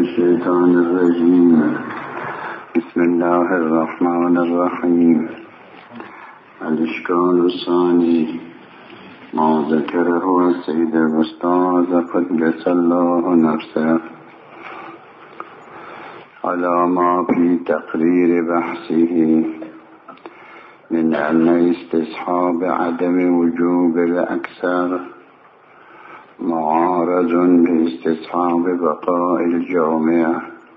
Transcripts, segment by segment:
الشيطان الرجيم. بسم الله الرحمن الرحيم. الإشكال الثاني ما ذكره السيد الأستاذ قدس الله نفسه على ما في تقرير بحثه من أن استصحاب عدم وجوب الأكثر معارض باستصحاب بقاء الجامع،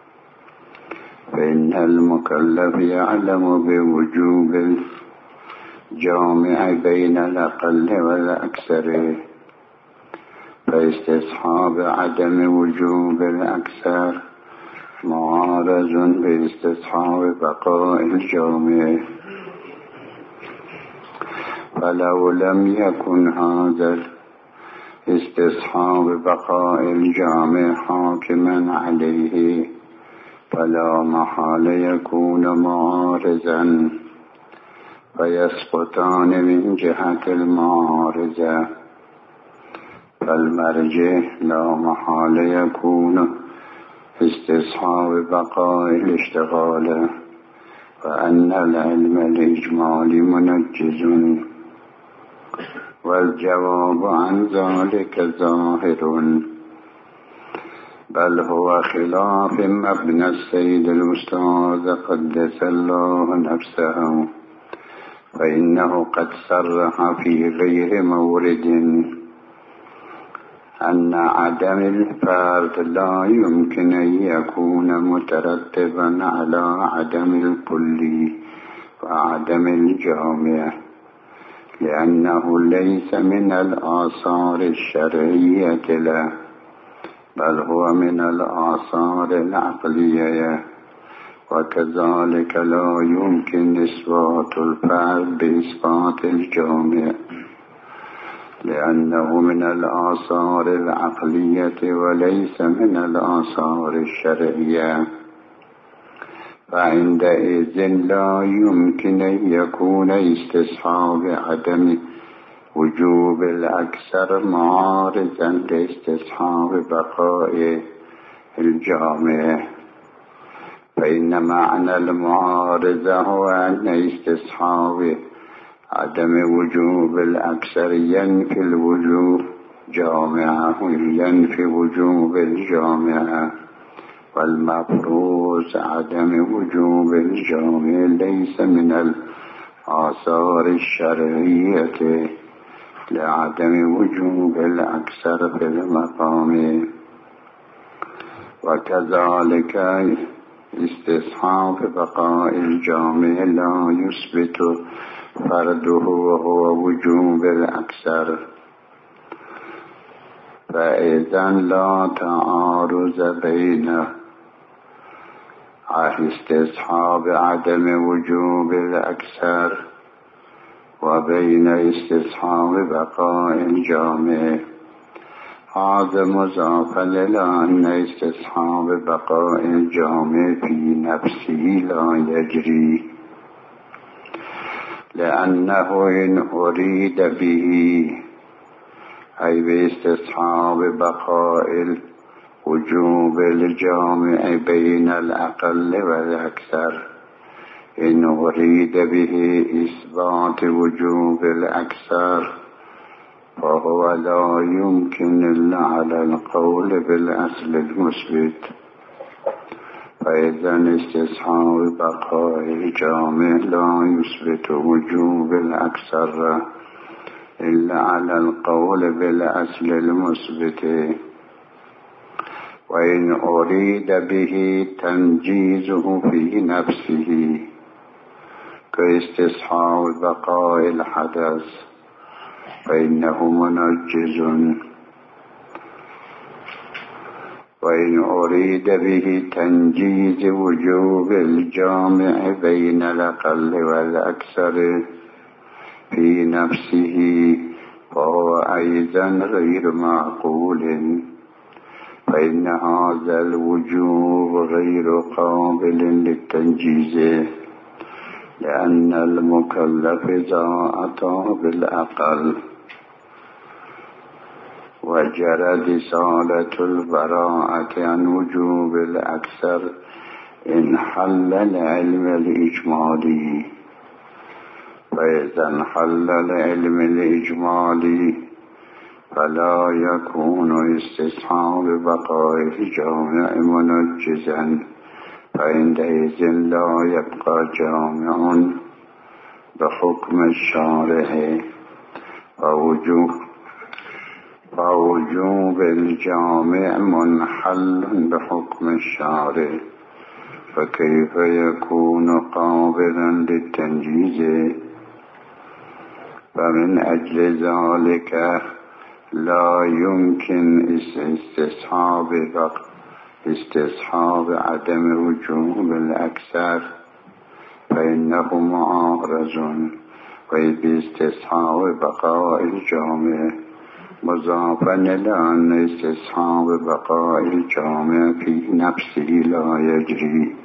فإن المكلف يعلم بوجوب الجامع بين الأقل والأكثر، فاستصحاب عدم وجوب الأكثر معارض باستصحاب بقاء الجامع. فلو لم يكن هذا استصحاب بقاء الجامع حاكما عليه فلا محال يكون معارضا، فيسقطان من جهة المعارضة. فالمرجع لا محال يكون استصحاب بقاء الاشتغال، وأن العلم الإجمالي منجز، والجواب عن ذلك ظاهر، بل هو خلاف مبنى السيد الأستاذ قدس الله نفسه، فإنه قد صرح في غير مورد أن عدم الفرد لا يمكن أن يكون مترتبا على عدم الكلي وعدم الجامع، لأنه ليس من الآثار الشرعية له، بل هو من الآثار العقلية. وكذلك لا يمكن إثبات الفرد بإثبات الجامع، لأنه من الآثار العقلية وليس من الآثار الشرعية، فعندئذ لا يمكن أن يكون استصحاب عدم وجوب الأكثر معارضا لاستصحاب بقاء الجامع، فإن معنى المعارضة هو أن استصحاب عدم وجوب الأكثر ينفي الوجوب جامعه، ينفي وجوب الجامعة، والمفروض عدم وجوب الجامع ليس من الآثار الشرعية لعدم وجوب الأكثر في المقام. وكذلك استصحاب بقاء الجامع لا يثبت فرده وهو وجوب الأكثر، فإذا لا تعارض بين استصحاب عدم وجوب الأكثر وبين استصحاب بقاء الجامع. هذا مضافا إلى أن استصحاب بقاء الجامع في نفسه لا يجري، لأنه إن أريد به أي باستصحاب بقاء وجوب الجامع بين الأقل والأكثر، إن أريد به إثبات وجوب الأكثر فهو لا يمكن إلا على القول بالأصل المثبت، فإذا استصحاب بقاء الجامع لا يثبت وجوب الأكثر إلا على القول بالأصل المثبت. وإن أريد به تنجيزه في نفسه كاستصحاب بقاء الحدث فإنه منجز. وإن أريد به تنجيز وجوب الجامع بين الأقل والأكثر في نفسه فهو أيضا غير معقول، فإن هذا الوجوب غير قابل للتنجيز، لأن المكلف إذا أتى بالأقل وجرت إصالة البراءة عن وجوب الأكثر إن حل العلم الإجمالي. فإذا انحل العلم الإجمالي فلا يكون استصحاب بقاء الجامع منجزا، فعندئذ لا يبقى جامع بحكم الشارع، فوجوب الجامع منحل بحكم الشارع، فكيف يكون قابلا للتنجيز؟ فمن أجل ذلك لا يمكن استصحاب عدم وجوب الأكثر، فإنه معارض، وباستصحاب بقاء الجامع مضافا إلى أن استصحاب بقاء الجامع في نفسه لا يجري.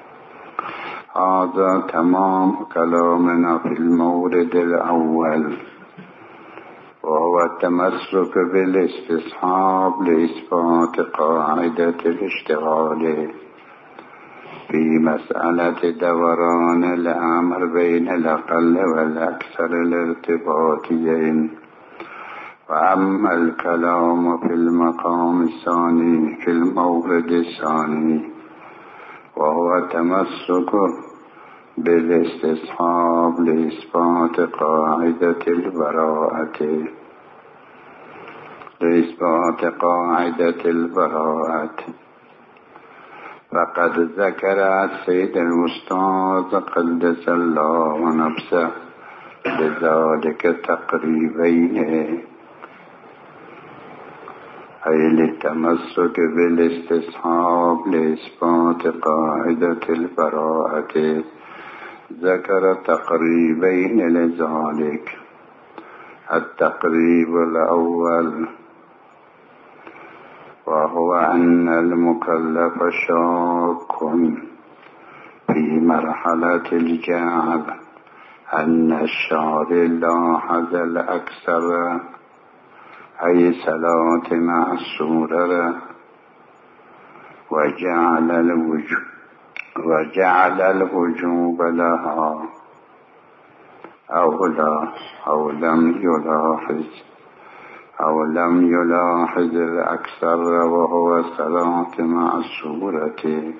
هذا تمام كلامنا في المورد الأول، وهو التمسك بالاستصحاب لإثبات قاعدة الاشتغال في مسألة دوران الأمر بين الأقل والأكثر الارتباطيين. وأما الكلام في المقام الثاني في المورد الثاني، وهو التمسك بالاستصحاب لإثبات قاعدة البراءة، فقد ذكر السيد الأستاذ قدس الله نفسه لذلك تقريبين، أي للتمسك بالاستصحاب لإثبات قاعدة البراءة ذكر تقريبين لذلك. التقريب الأول وهو أن المكلف شاك في مرحلة الجعل أن الشارع لاحظ الأكثر أي صلاة مع السورة وجعل الوجوب لها أو لم يلاحظ الأكثر وهو الصلاة مع السورة.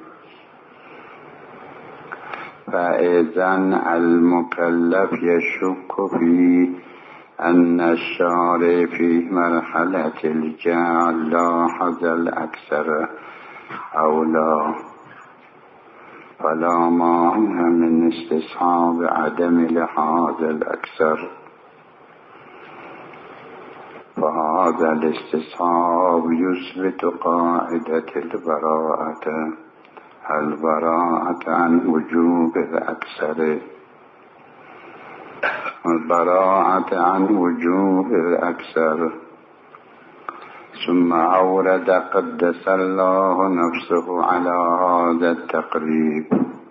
فإذا المكلف يشك في أن الشارع في مرحلة الجعل لاحظ الأكثر أو لا، فلا مانع من استصحاب عدم لحاظ الأكثر، فهذا الاستصحاب يثبت قاعدة البراءة عن وجوب الأكثر. ثم أورد قدس الله نفسه على هذا التقريب.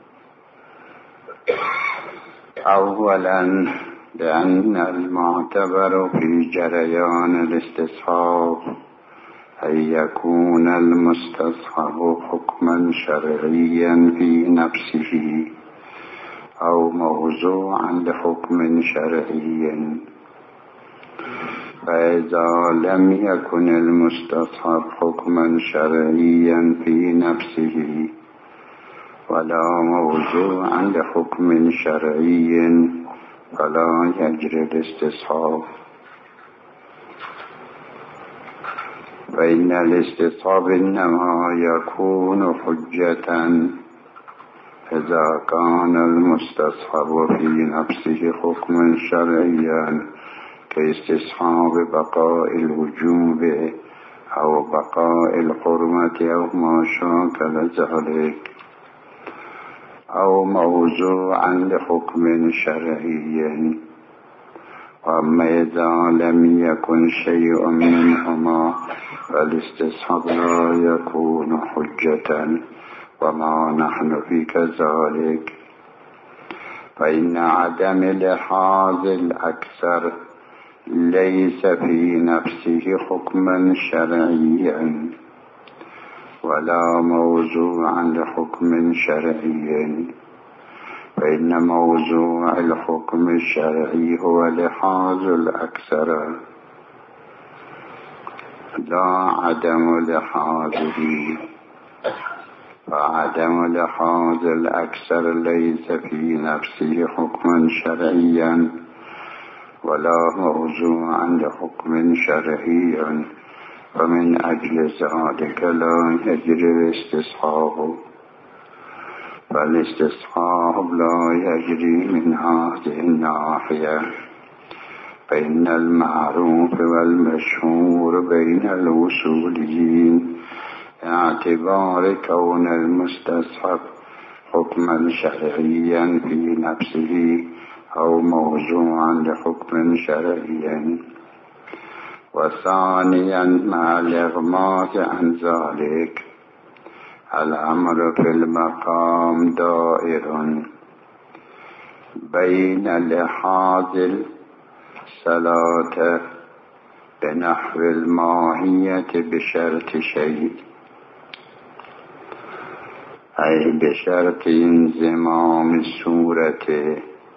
أولا لأن المعتبر في جريان الاستصحاب أن يكون المستصحب حكما شرعيا في نفسه أو موضوعا لحكم شرعي. فإذا لم يكن المستصحب حكما شرعيا في نفسه ولا موضوعا لحكم شرعي فلا يجري الاستصحاب. فإن الاستصحاب إنما يكون حجة إذا كان المستصحب في نفسه حكما شرعيا كاستصحاب بقاء الوجوب أو بقاء الحرمة أو ما شاكل ذلك، أو موضوعا لحكم شرعي. وأما إذا لم يكن شيء منهما فالاستصحاب لا يكون حجة، وما نحن في كذلك. فإن عدم لحاظ الأكثر ليس في نفسه حكما شرعيا ولا موضوعا لحكم شرعي، فإن موضوع الحكم الشرعي هو لحاظ الأكثر لا عدم لحاظه، فعدم لحاظ الأكثر ليس في نفسه حكما شرعيا ولا موضوعا لحكم شرعي، ومن أجل ذلك لا يجري الاستصحاب، فالاستصحاب لا يجري من هذه الناحية، فإن المعروف والمشهور بين الوصوليين اعتبار كون المستصحب حكما شرعيا في نفسه أو موضوعا لحكم شرعي، وثانيا مع الإغماض عن ذلك الأمر في المقام دائر بين لحاظ الصلاة بنحو الماهية بشرط شيء، أي بشرط انضمام الصورة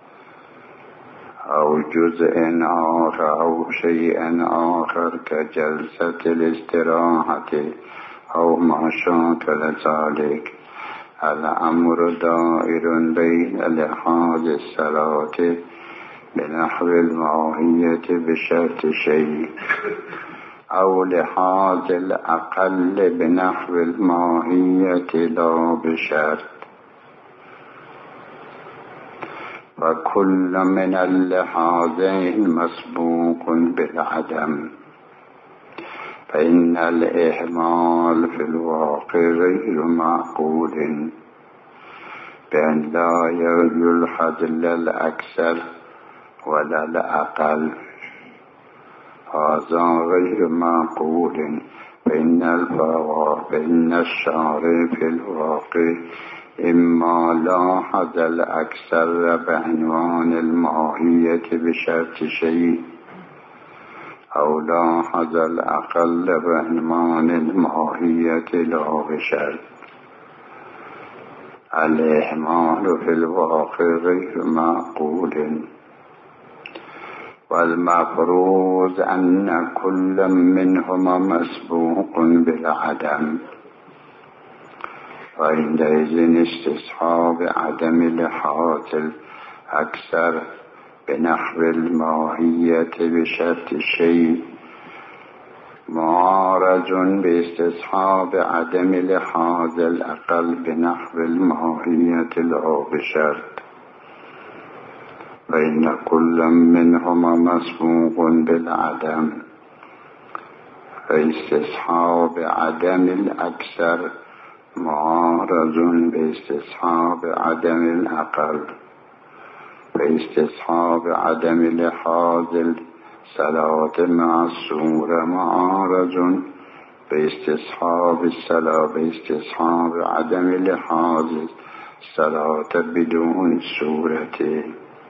أو جزء آخر أو شيء آخر كجلسة الاستراحة أو ما شاكل ذلك. الأمر دائر بين لحاظ الصلاة بنحو الماهية بشرط شيء أو لحاظ الأقل بنحو الماهية لا بشرط، وكل من اللحاظين مسبوق بالعدم، فإن الإهمال في الواقع غير معقول بأن لا يلحظ لا الأكثر ولا الأقل، هذا غير معقول، فإن الشارع في الواقع إما لاحظ الأكثر بعنوان الماهية بشرط شيء أو لاحظ الأقل بعنوان الماهية لا بشرط. الإهمال في الواقع غير معقول، والمفروض أن كل منهما مسبوق بالعدم، وعندئذ استصحاب عدم لحاظ الأكثر بنحو الماهية بشرط الشيء معارض باستصحاب عدم لحاظ الأقل بنحو الماهية لا بشرط، فإن كل منهما مسبوق بالعدم، فاستصحاب عدم الأكثر معارض باستصحاب عدم الأقل، فاستصحاب عدم لحاظ الصلاة مع الصورة معارض باستصحاب الصلاة باستصحاب عدم لحاظ الصلاة بدون الصورة.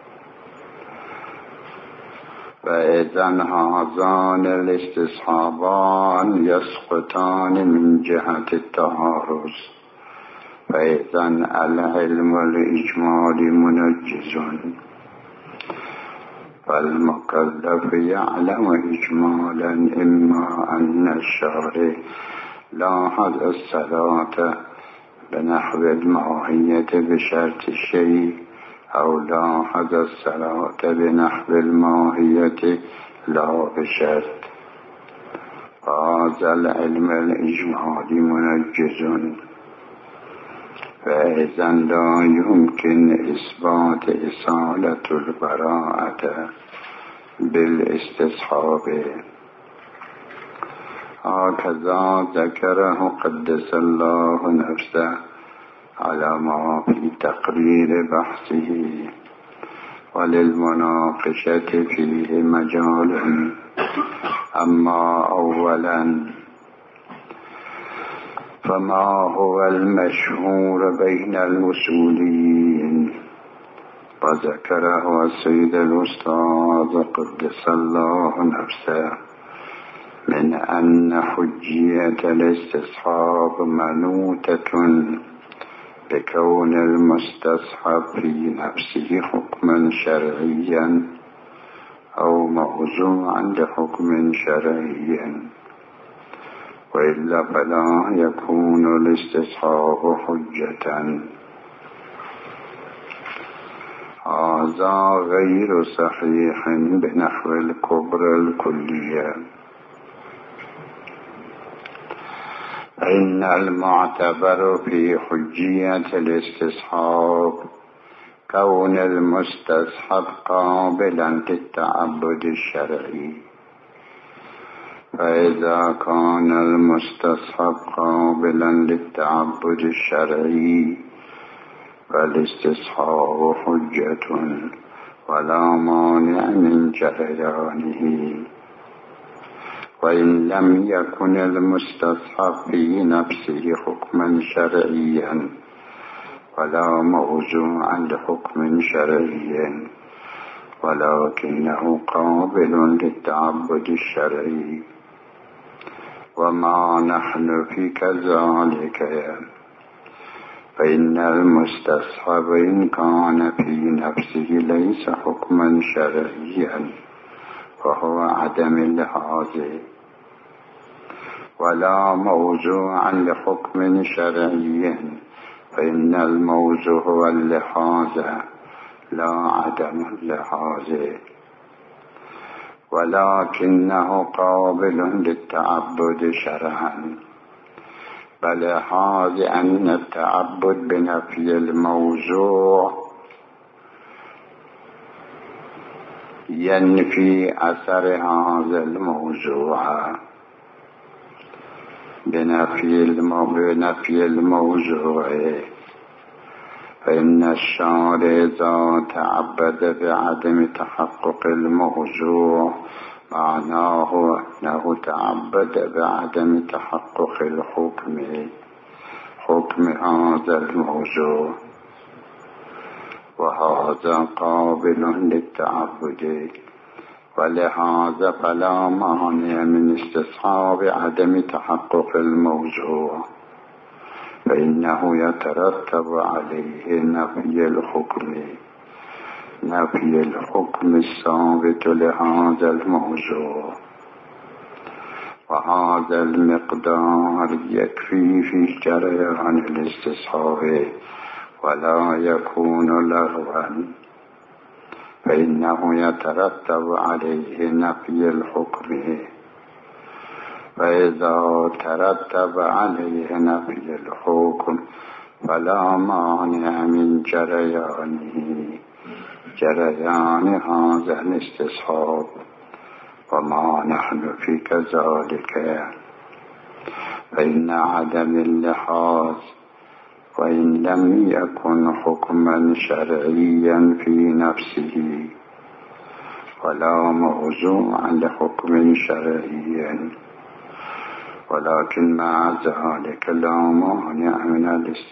فإذا هذان الاستصحابان يسقطان من جهة التعارض، فإذا العلم والإجمال منجز، فالمكلف يعلم إجمالا إما أن الشارع لاحظ الصلاة بنحو الماهية بشرط الشيء أو لاحظ الصلاة بنحو الماهية لا بشرط، فهذا العلم الإجمالي منجز، فإذا لا يمكن إثبات إصالة البراءة بالاستصحاب. هكذا ذكره قدس الله نفسه على ما في تقرير بحثه، وللمناقشة فيه مجال. أما أولا فما هو المشهور بين الوصوليين؟ وذكره السيد الأستاذ قدس الله نفسه من أن حجية الاستصحاب منوطة بكون المستصحب في نفسه حكما شرعيا أو موضوعا لحكم شرعي، وإلا فلا يكون الاستصحاب حجة. هذا غير صحيح بنحو الكبرى الكلية. إن المعتبر في حجية الاستصحاب كون المستصحب قابلا للتعبد الشرعي، فإذا كان المستصحب قابلا للتعبد الشرعي فالاستصحاب حجة ولا مانع من جريانه. وإن لم يكن المستصحب في نفسه حكما شرعيا ولا موضوعا لحكم شرعي، ولكنه قابل للتعبد الشرعي، وما نحن في كذلك، فإن المستصحب إن كان في نفسه ليس حكما شرعيا فهو عدم اللحاظ، ولا موضوعا لحكم شرعي، فإن الموضوع هو اللحاظ لا عدم اللحاظ، ولكنه قابل للتعبد شرعا، بلحاظ أن التعبد بنفي الموضوع ينفي أثر هذا الموضوع، بنفي الموضوع، فإن الشارع إذا تعبد بعدم تحقق الموضوع معناه أنه تعبد بعدم تحقق حكم هذا الموضوع، وهذا قابل للتعبد، ولهذا فلا مانع من استصحاب عدم تحقق الموضوع، فإنه يترتب عليه نفي الحكم الثابت لهذا الموضوع، وهذا المقدار يكفي في جريان الاستصحاب ولا يكون لغوا، فإنه يترتب عليه نفي الحكم، فإذا ترتب عليه نفي الحكم فلا مانع من جريان هذا الاستصحاب، وما نحن في كذلك، فإن عدم اللحاظ وإن لم يكن حكما شرعيا في نفسه ولا موضوعا لحكم شرعي، ولكن مع ذلك لا مانع من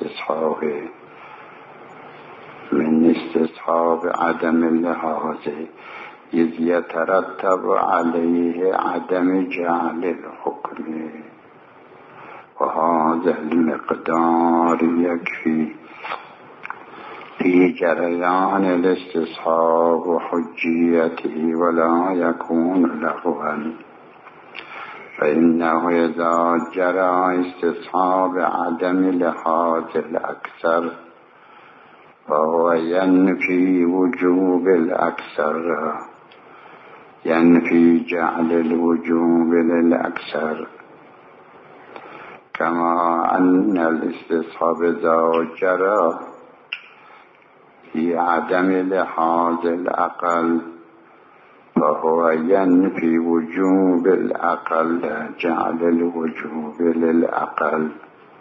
استصحاب عدم اللحاظ، إذ يترتب عليه عدم جعل الحكم، وهذا المقدار يكفي في جريان الاستصحاب وحجيته ولا يكون لغوا، فإنه إذا جرى استصحاب عدم لحاظ الأكثر فهو ينفي وجوب الأكثر، ينفي جعل الوجوب للأكثر، كما أن الاستصحاب إذا جرى في عدم لحاظ الأقل فهو ينفي وجوب الأقل، جعل الوجوب للأقل،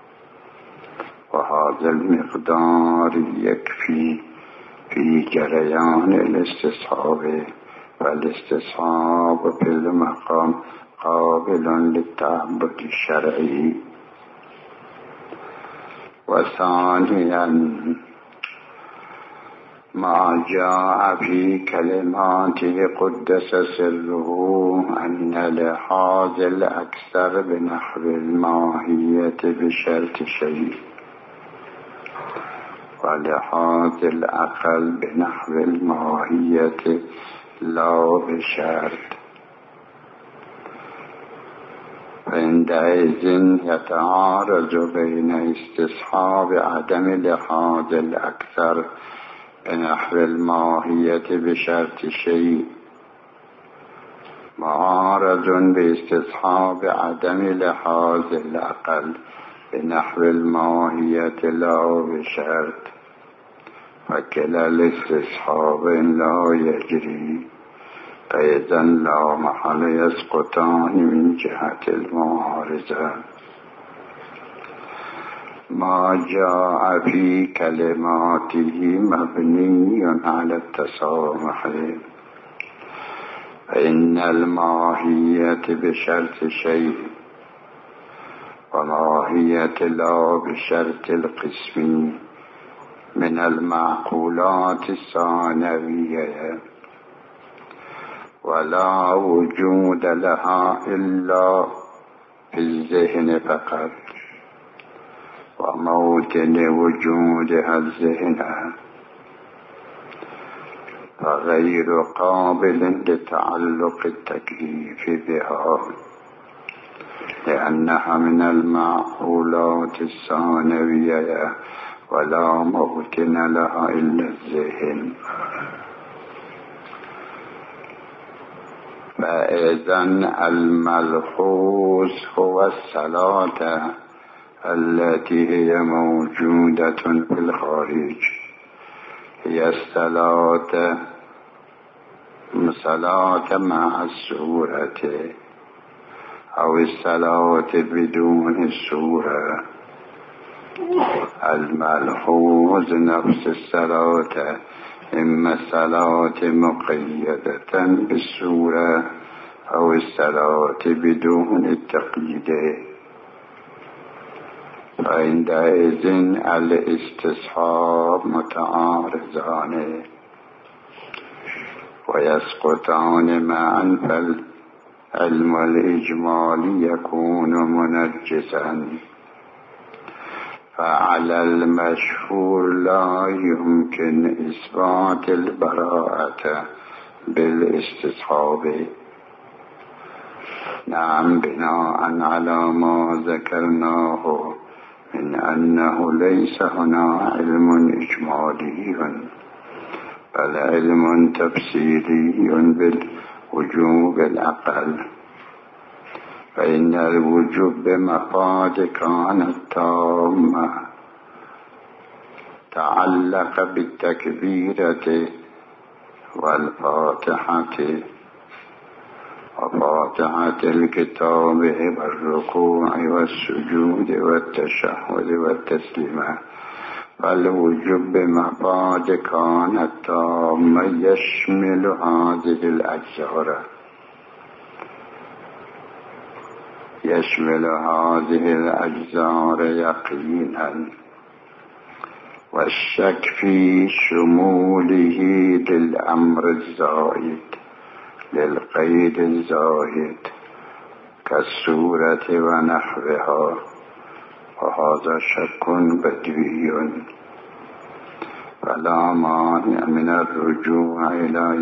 وهذا المقدار يكفي في جريان الاستصحاب، فالاستصحاب في المقام قابل للتعبد الشرعي. وثانيا ما جاء في كلماته قدس سره أن لحاظ الأكثر بنحو الماهية بشرط شيء، ولحاظ الأقل بنحو الماهية لا بشرط، فعندئذ يتعارض بين استصحاب عدم لحاظ الأكثر بنحو الماهية بشرط شيء معارض باستصحاب عدم لحاظ الأقل بنحو الماهية لا بشرط، فكلا الاستصحاب لا يجري، فإذا لا محل يسقطان من جهة المعارضة. ما جاء في كلماته مبني على التسامح، فإن الماهية بشرط شيء وماهية لا بشرط القسم من المعقولات الثانوية، ولا وجود لها إلا في الذهن فقط، وموطن وجودها الذهن، فغير قابل لتعلق التكليف بها، لأنها من المعقولات الثانوية ولا موطن لها إلا الذهن. فإذا الملحوظ هو الصلاة التي هي موجودة في الخارج، هي الصلاة مع السورة أو الصلاة بدون السورة. الملحوظ نفس الصلاة، إما الصلاة مقيدة بالسورة أو الصلاة بدون التقييد، فعندئذ الاستصحاب متعارضان ويسقطان معا، فالعلم الإجمالي يكون منجزا. فعلى المشهور لا يمكن إثبات البراءة بالاستصحاب، نعم، بناء على ما ذكرناه من أنه ليس هنا علم إجمالي بل علم تفسيري بالوجوب الأقل، فإن الوجوب بمفاد كانت تامة تعلق بالتكبيرة والفاتحة وفاتحة الكتاب والركوع والسجود والتشهد والتسليم، فالوجوب بمفاد كانت تامة يشمل هذه الأجزار يقينا، والشك في شموله للأمر الزائد للقيد الزائد كالسورة ونحوها، وهذا شك بدوي، فلا مانع من الرجوع إلى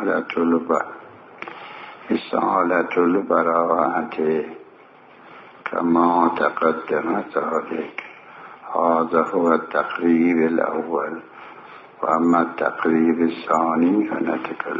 إصالة البراءة كما تقدم ذلك. هذا هو التقريب الأول، وأما التقريب الثاني فنتكلم